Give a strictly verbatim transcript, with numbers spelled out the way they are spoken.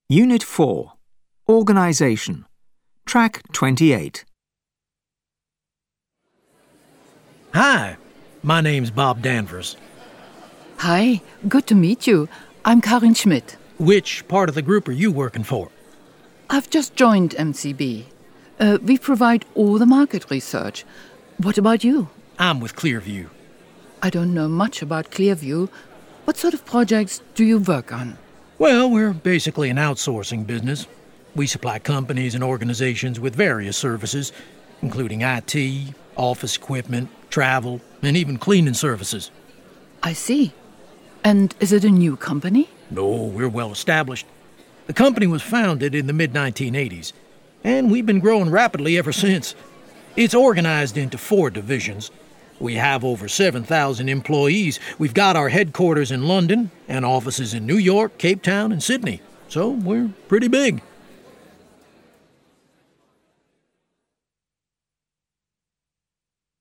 Unit four. Organisation. Track twenty-eight. Hi, my name's Bob Danvers. Hi, good to meet you. I'm Karin Schmidt. Which part of the group are you working for? I've just joined M C B. Uh, we provide all the market research. What about you? I'm with Clearview. I don't know much about Clearview. What sort of projects do you work on? Well, we're basically an outsourcing business. We supply companies and organizations with various services, including I T, office equipment, travel, and even cleaning services. I see. And is it a new company? No, we're well established. The company was founded in the mid nineteen eighties, and we've been growing rapidly ever since. It's organized into four divisions. We have over seven thousand employees. We've got our headquarters in London and offices in New York, Cape Town, and Sydney. So we're pretty big.